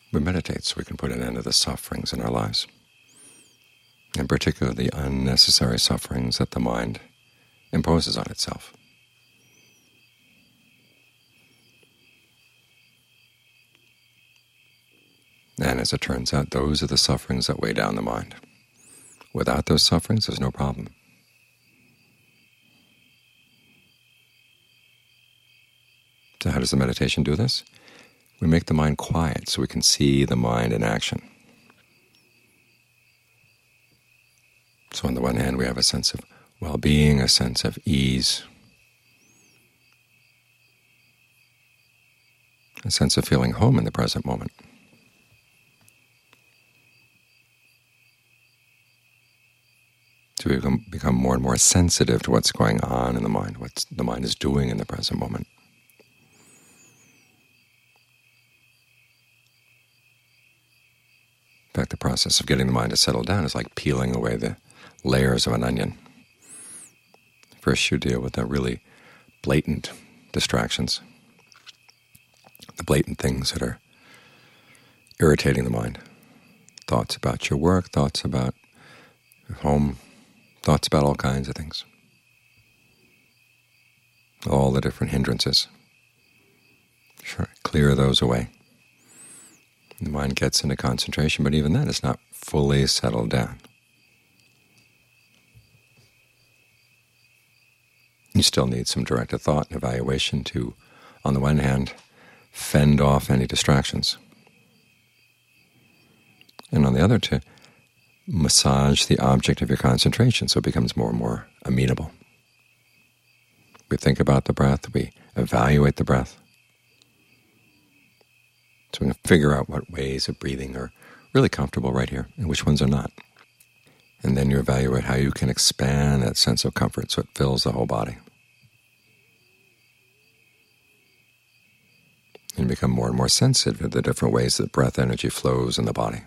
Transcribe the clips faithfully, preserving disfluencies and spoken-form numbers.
We meditate so we can put an end to the sufferings in our lives, and particularly the unnecessary sufferings that the mind imposes on itself. And as it turns out, those are the sufferings that weigh down the mind. Without those sufferings, there's no problem. So how does the meditation do this? We make the mind quiet so we can see the mind in action. So on the one hand, we have a sense of well-being, a sense of ease, a sense of feeling home in the present moment. So we become, become more and more sensitive to what's going on in the mind, what the mind is doing in the present moment. In fact, the process of getting the mind to settle down is like peeling away the layers of an onion. First you deal with the really blatant distractions, the blatant things that are irritating the mind. Thoughts about your work, thoughts about your home, thoughts about all kinds of things. All the different hindrances. Sure, clear those away. The mind gets into concentration, but even then it's not fully settled down. You still need some directed thought and evaluation to, on the one hand, fend off any distractions, and on the other, to massage the object of your concentration so it becomes more and more amenable. We think about the breath, we evaluate the breath, so we can figure out what ways of breathing are really comfortable right here and which ones are not. And then you evaluate how you can expand that sense of comfort so it fills the whole body. And you become more and more sensitive to the different ways that breath energy flows in the body.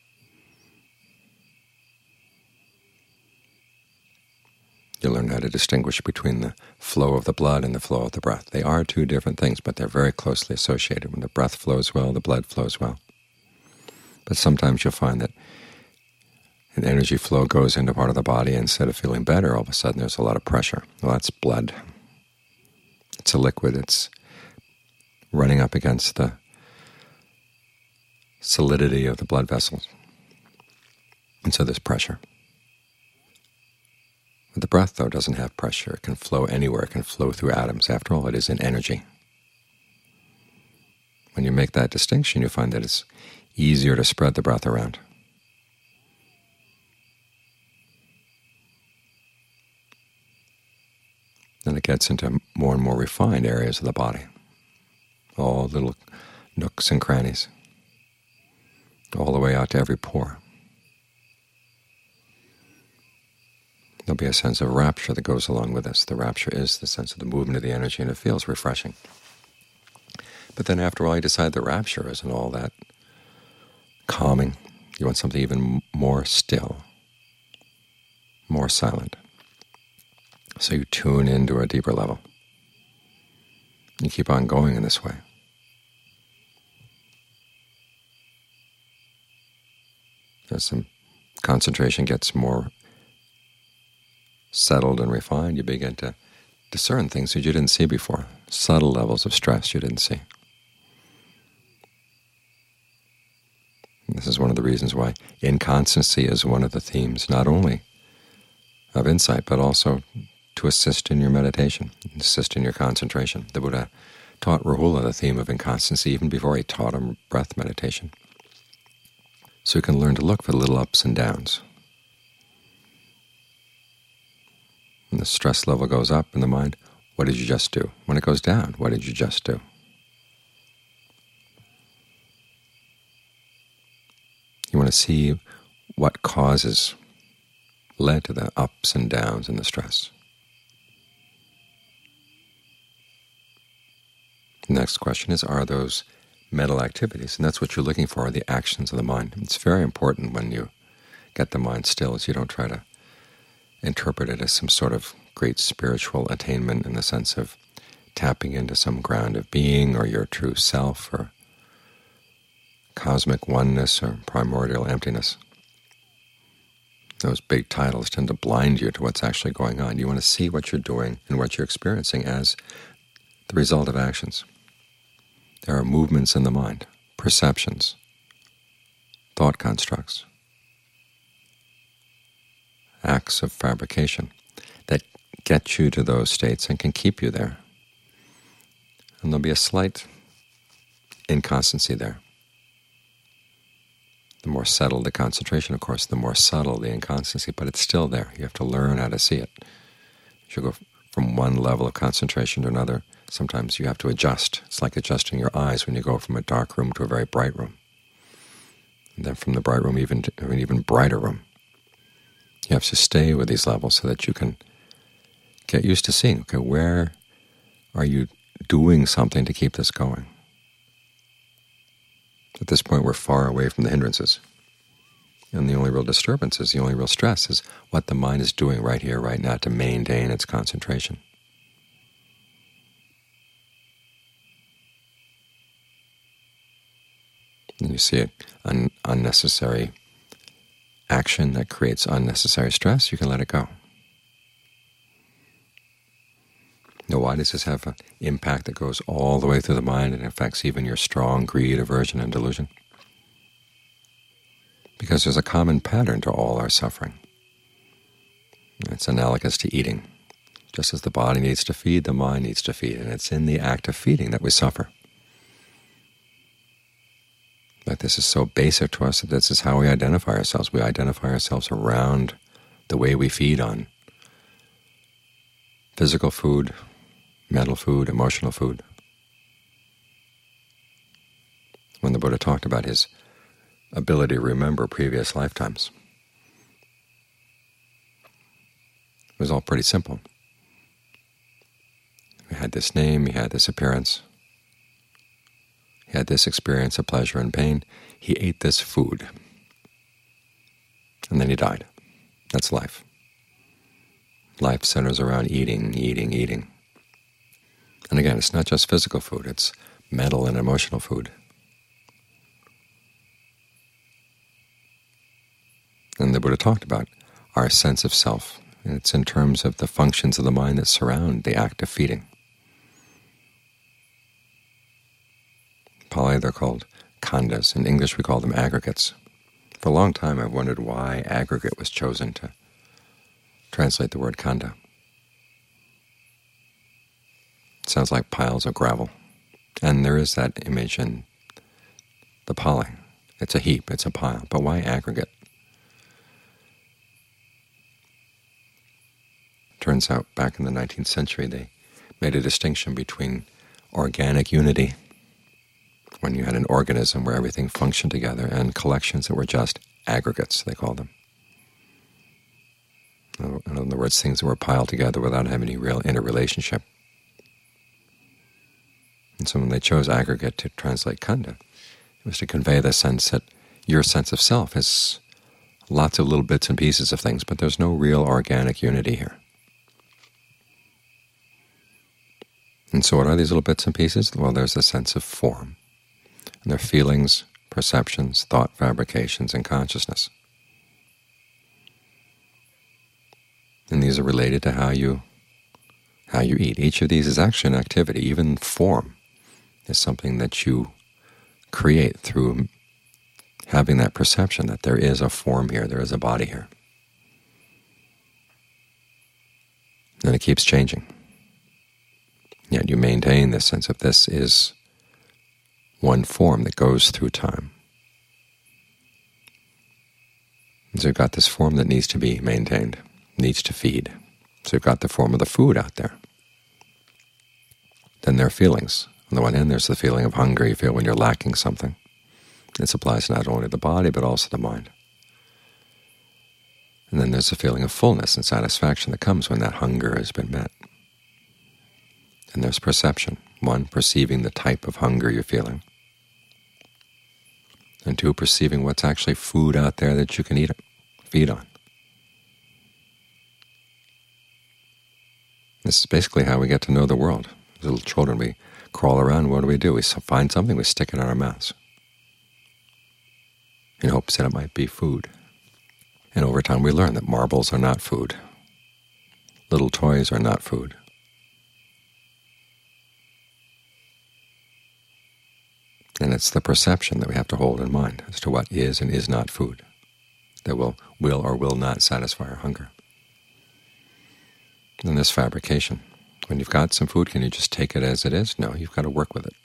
You learn how to distinguish between the flow of the blood and the flow of the breath. They are two different things, but they're very closely associated. When the breath flows well, the blood flows well. But sometimes you'll find that an energy flow goes into part of the body, and instead of feeling better, all of a sudden there's a lot of pressure. Well, that's blood. It's a liquid. It's running up against the solidity of the blood vessels. And so there's pressure. But the breath, though, doesn't have pressure. It can flow anywhere. It can flow through atoms. After all, it is an energy. When you make that distinction, you find that it's easier to spread the breath around. Then it gets into more and more refined areas of the body, all little nooks and crannies, all the way out to every pore. There'll be a sense of rapture that goes along with this. The rapture is the sense of the movement of the energy, and it feels refreshing. But then after all, you decide the rapture isn't all that calming. You want something even more still, more silent. So you tune into a deeper level. You keep on going in this way. As some concentration gets more settled and refined, you begin to discern things that you didn't see before, subtle levels of stress you didn't see. And this is one of the reasons why inconstancy is one of the themes, not only of insight, but also to assist in your meditation, assist in your concentration. The Buddha taught Rahula the theme of inconstancy even before he taught him breath meditation. So you can learn to look for the little ups and downs. When the stress level goes up in the mind, what did you just do? When it goes down, what did you just do? You want to see what causes led to the ups and downs and the stress. The next question is, are those mental activities? And that's what you're looking for, are the actions of the mind. It's very important when you get the mind still, is you don't try to interpret it as some sort of great spiritual attainment in the sense of tapping into some ground of being or your true self, or cosmic oneness or primordial emptiness. Those big titles tend to blind you to what's actually going on. You want to see what you're doing and what you're experiencing as the result of actions. There are movements in the mind, perceptions, thought constructs, acts of fabrication that get you to those states and can keep you there. And there'll be a slight inconstancy there. The more settled the concentration, of course, the more subtle the inconstancy, but it's still there. You have to learn how to see it. You go from one level of concentration to another. Sometimes you have to adjust. It's like adjusting your eyes when you go from a dark room to a very bright room. And then from the bright room even to an even brighter room. You have to stay with these levels so that you can get used to seeing, okay, where are you doing something to keep this going? At this point, we're far away from the hindrances. And the only real disturbances, the only real stress is what the mind is doing right here, right now to maintain its concentration. And you see an unnecessary action that creates unnecessary stress, you can let it go. Now, why does this have an impact that goes all the way through the mind and affects even your strong greed, aversion, and delusion? Because there's a common pattern to all our suffering. It's analogous to eating. Just as the body needs to feed, the mind needs to feed, and it's in the act of feeding that we suffer. But this is so basic to us that this is how we identify ourselves. We identify ourselves around the way we feed on physical food, mental food, emotional food. When the Buddha talked about his ability to remember previous lifetimes, it was all pretty simple. He had this name, he had this appearance, he had this experience of pleasure and pain, he ate this food, and then he died. That's life. Life centers around eating, eating, eating. And again, it's not just physical food, it's mental and emotional food. And the Buddha talked about our sense of self, and it's in terms of the functions of the mind that surround the act of feeding. In Pali they're called khandhas. In English we call them aggregates. For a long time I've wondered why aggregate was chosen to translate the word khandha. It sounds like piles of gravel. And there is that image in the Pali. It's a heap, it's a pile. But why aggregate? Turns out back in the nineteenth century they made a distinction between organic unity, when you had an organism where everything functioned together, and collections that were just aggregates, they called them. In other words, things that were piled together without having any real interrelationship. And so when they chose aggregate to translate khandha, it was to convey the sense that your sense of self is lots of little bits and pieces of things, but there's no real organic unity here. And so what are these little bits and pieces? Well, there's a sense of form. And they're feelings, perceptions, thought fabrications, and consciousness. And these are related to how you how you eat. Each of these is actually an activity. Even form is something that you create through having that perception that there is a form here, there is a body here. And it keeps changing. Yet you maintain this sense of this is one form that goes through time. And so you've got this form that needs to be maintained, needs to feed. So you've got the form of the food out there. Then there are feelings. On the one hand, there's the feeling of hunger you feel when you're lacking something. This applies not only to the body, but also the mind. And then there's the feeling of fullness and satisfaction that comes when that hunger has been met. And there's perception. One, perceiving the type of hunger you're feeling. And two, perceiving what's actually food out there that you can eat, feed on. This is basically how we get to know the world. As little children, we crawl around, what do we do? We find something, we stick it in our mouths. in hopes that it might be food. And over time we learn that marbles are not food. Little toys are not food. And it's the perception that we have to hold in mind as to what is and is not food that will will or will not satisfy our hunger. And this fabrication. When you've got some food, can you just take it as it is? No, you've got to work with it.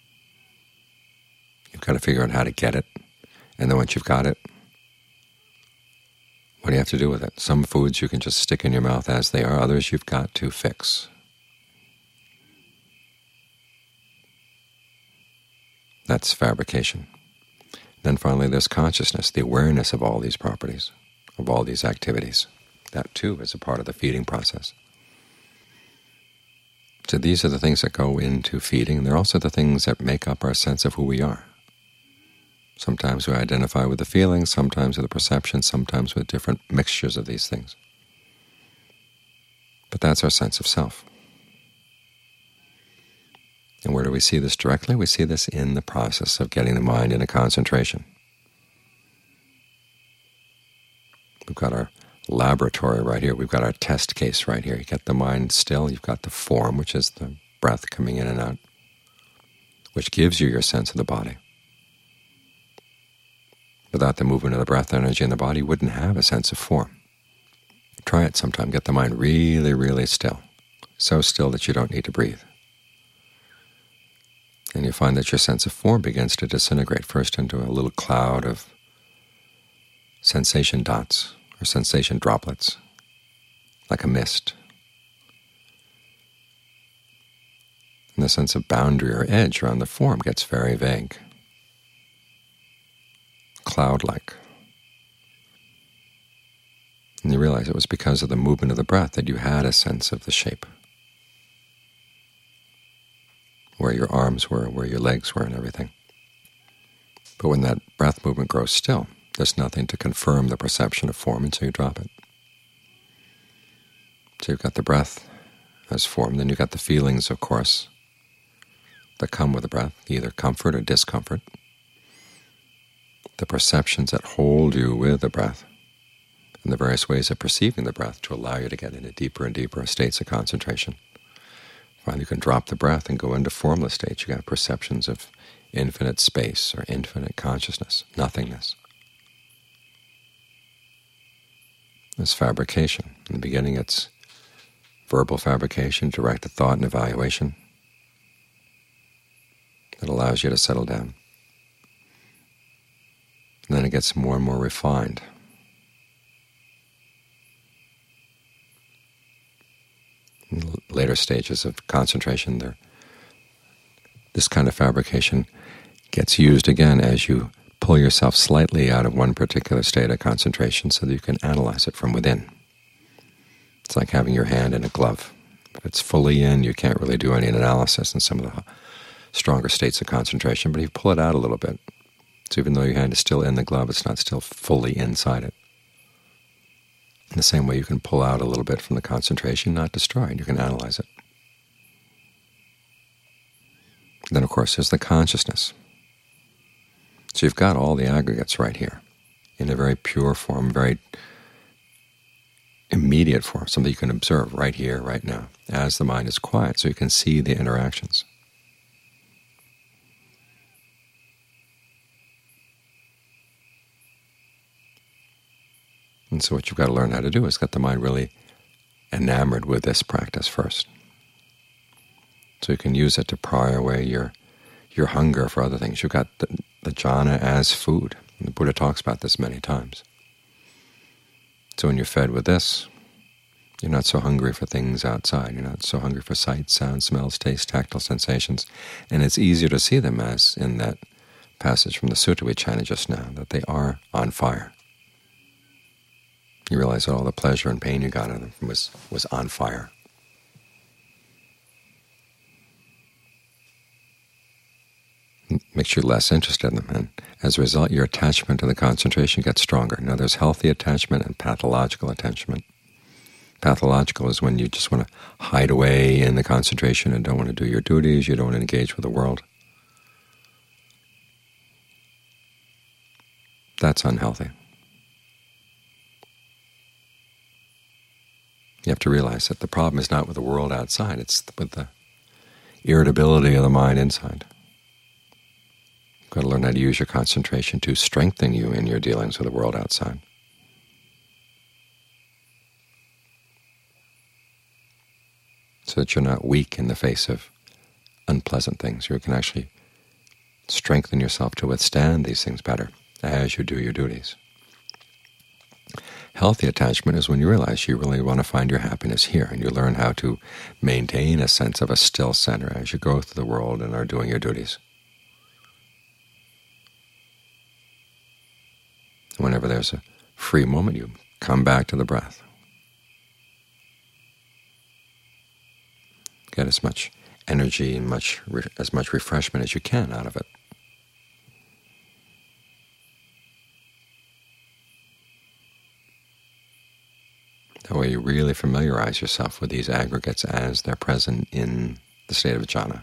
You've got to figure out how to get it. And then once you've got it, what do you have to do with it? Some foods you can just stick in your mouth as they are. Others you've got to fix. That's fabrication. Then finally there's consciousness, the awareness of all these properties, of all these activities. That too is a part of the feeding process. So these are the things that go into feeding, and they're also the things that make up our sense of who we are. Sometimes we identify with the feelings, sometimes with the perception, sometimes with different mixtures of these things. But that's our sense of self. And where do we see this directly? We see this in the process of getting the mind into concentration. We've got our laboratory right here. We've got our test case right here. You get the mind still. You've got the form, which is the breath coming in and out, which gives you your sense of the body. Without the movement of the breath energy in the body, you wouldn't have a sense of form. Try it sometime. Get the mind really, really still, so still that you don't need to breathe. And you find that your sense of form begins to disintegrate first into a little cloud of sensation dots or sensation droplets, like a mist. And the sense of boundary or edge around the form gets very vague, cloud-like. And you realize it was because of the movement of the breath that you had a sense of the shape, where your arms were, where your legs were, and everything. But when that breath movement grows still, there's nothing to confirm the perception of form, and so you drop it. So you've got the breath as form, then you've got the feelings, of course, that come with the breath, either comfort or discomfort, the perceptions that hold you with the breath, and the various ways of perceiving the breath to allow you to get into deeper and deeper states of concentration. Finally, you can drop the breath and go into formless states. You got perceptions of infinite space or infinite consciousness, nothingness. It's fabrication. In the beginning, it's verbal fabrication, directed thought and evaluation that allows you to settle down. And then it gets more and more refined. In later stages of concentration, there, this kind of fabrication gets used again as you pull yourself slightly out of one particular state of concentration so that you can analyze it from within. It's like having your hand in a glove. If it's fully in, you can't really do any analysis in some of the stronger states of concentration, but if you pull it out a little bit, so even though your hand is still in the glove, it's not still fully inside it. In the same way, you can pull out a little bit from the concentration, not destroy it. You can analyze it. Then, of course, there's the consciousness. So you've got all the aggregates right here in a very pure form, very immediate form, something you can observe right here, right now, as the mind is quiet, so you can see the interactions. And so what you've got to learn how to do is get the mind really enamored with this practice first, so you can use it to pry away your your hunger for other things. You've got the, the jhana as food. And the Buddha talks about this many times. So when you're fed with this, you're not so hungry for things outside. You're not so hungry for sights, sounds, smells, tastes, tactile sensations. And it's easier to see them, as in that passage from the sutta we chanted just now, that they are on fire. You realize that all the pleasure and pain you got out of them was, was on fire. It makes you less interested in them, and as a result, your attachment to the concentration gets stronger. Now, there's healthy attachment and pathological attachment. Pathological is when you just want to hide away in the concentration and don't want to do your duties, you don't want to engage with the world. That's unhealthy. You have to realize that the problem is not with the world outside, it's with the irritability of the mind inside. You've got to learn how to use your concentration to strengthen you in your dealings with the world outside. So that you're not weak in the face of unpleasant things. You can actually strengthen yourself to withstand these things better as you do your duties. Healthy attachment is when you realize you really want to find your happiness here, and you learn how to maintain a sense of a still center as you go through the world and are doing your duties. Whenever there's a free moment, you come back to the breath. Get as much energy and much as much refreshment as you can out of it. That way you really familiarize yourself with these aggregates as they're present in the state of jhana.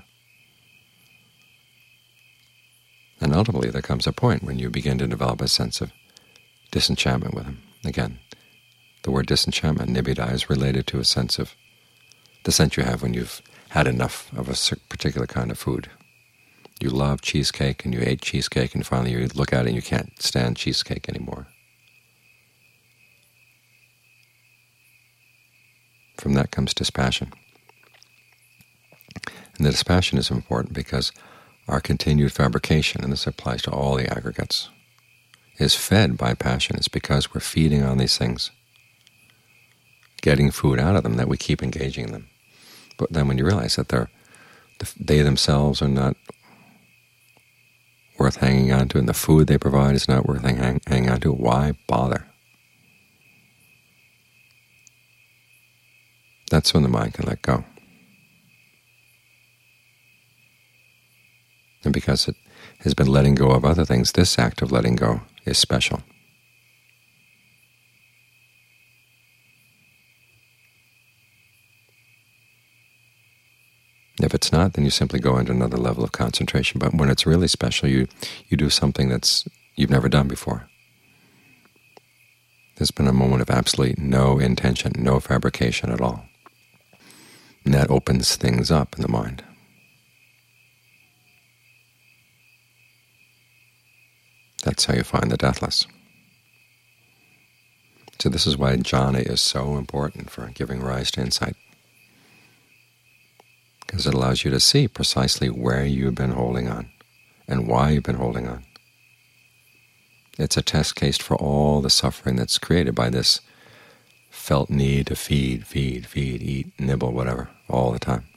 And ultimately there comes a point when you begin to develop a sense of disenchantment with them. Again, the word disenchantment, nibbida, is related to a sense of the sense you have when you've had enough of a particular kind of food. You love cheesecake and you ate cheesecake, and finally you look at it and you can't stand cheesecake anymore. From that comes dispassion. And the dispassion is important because our continued fabrication, and this applies to all the aggregates, is fed by passion. It's because we're feeding on these things, getting food out of them, that we keep engaging in them. But then when you realize that they're, they themselves are not worth hanging on to, and the food they provide is not worth hang, hanging on to, why bother? That's when the mind can let go. And because it has been letting go of other things, this act of letting go is special. If it's not, then you simply go into another level of concentration. But when it's really special, you you do something that's you've never done before. There's been a moment of absolutely no intention, no fabrication at all. And that opens things up in the mind. That's how you find the deathless. So this is why jhana is so important for giving rise to insight, because it allows you to see precisely where you've been holding on and why you've been holding on. It's a test case for all the suffering that's created by this felt need to feed, feed, feed, eat, nibble, whatever, all the time.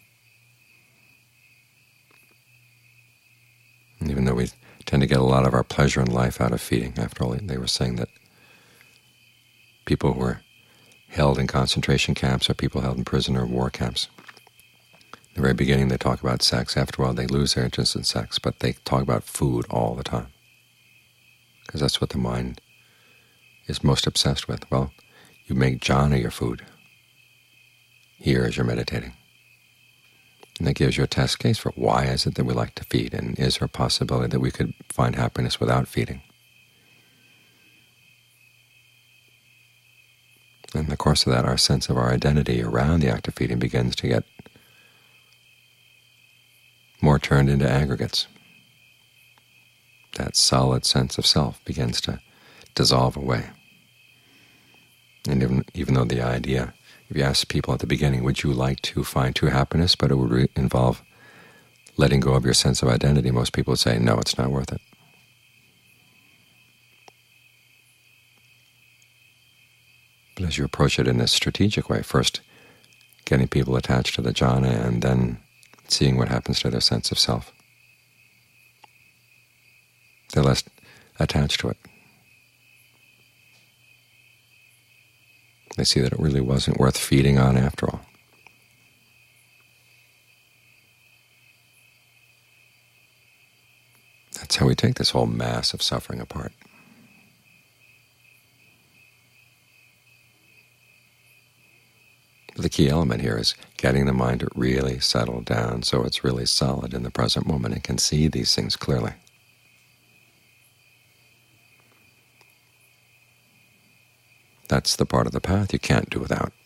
And even though we tend to get a lot of our pleasure in life out of feeding, after all, they were saying that people who were held in concentration camps or people held in prison or war camps, in the very beginning they talk about sex. After a while they lose their interest in sex, but they talk about food all the time, because that's what the mind is most obsessed with. Well, you make jhana your food here as you're meditating. And that gives you a test case for why is it that we like to feed, and is there a possibility that we could find happiness without feeding? And in the course of that, our sense of our identity around the act of feeding begins to get more turned into aggregates. That solid sense of self begins to dissolve away. And even, even though the idea, if you ask people at the beginning, would you like to find true happiness, but it would re involve letting go of your sense of identity, most people would say, no, it's not worth it. But as you approach it in a strategic way, first getting people attached to the jhana and then seeing what happens to their sense of self, they're less attached to it. They see that it really wasn't worth feeding on after all. That's how we take this whole mass of suffering apart. But the key element here is getting the mind to really settle down so it's really solid in the present moment and can see these things clearly. That's the part of the path you can't do without.